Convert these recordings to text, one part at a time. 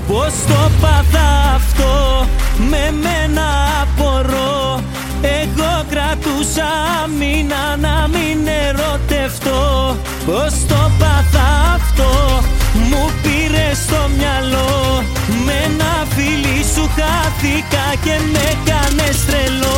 Πώς το πάθα αυτό, με μένα απορώ. Εγώ κρατούσα μήνα να μην ερωτευτώ. Πώς το πάθα αυτό, μου πήρε στο μυαλό. Με ένα φίλι σου χάθηκα και με κάνες τρελό.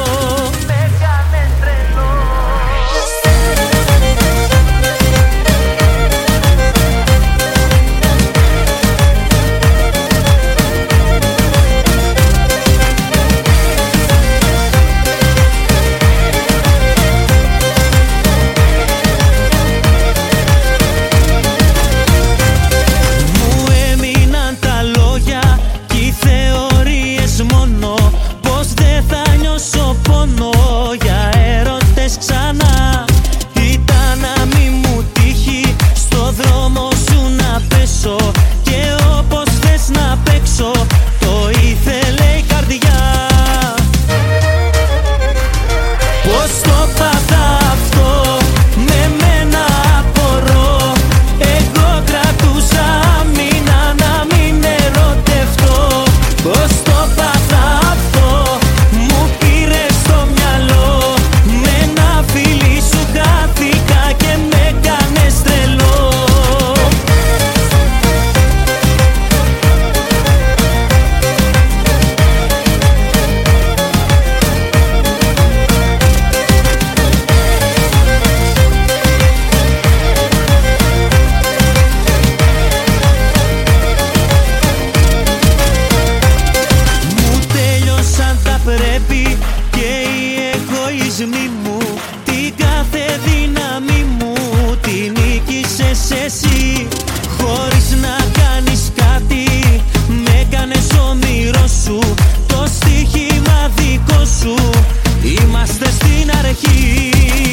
Την κάθε δύναμη μου την νίκησες εσύ. Χωρίς να κάνεις κάτι με κάνες όνειρό σου. Το στοίχημα δικό σου, είμαστε στην αρχή.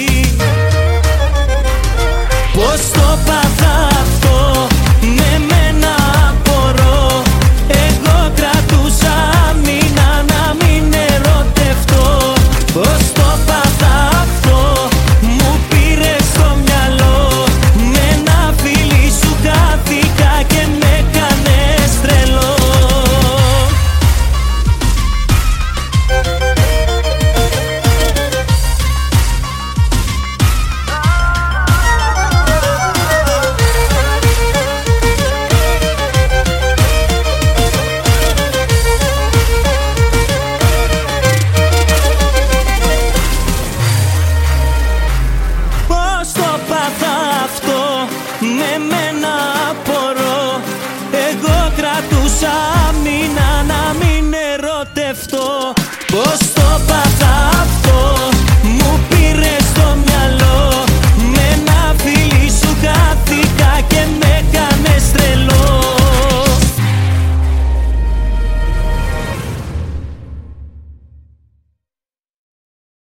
Πώς το πάθα αυτό, με μένα απορώ. Εγώ κρατούσα μήνα να μην ερωτευτώ. Πώς το πάθα αυτό, μου πήρε στο μυαλό. Με ένα φίλι σου χάθηκα και με κάνες τρελό. Με μένα απορώ. Εγώ κρατούσα μήνα να μην ερωτευτώ. Πώς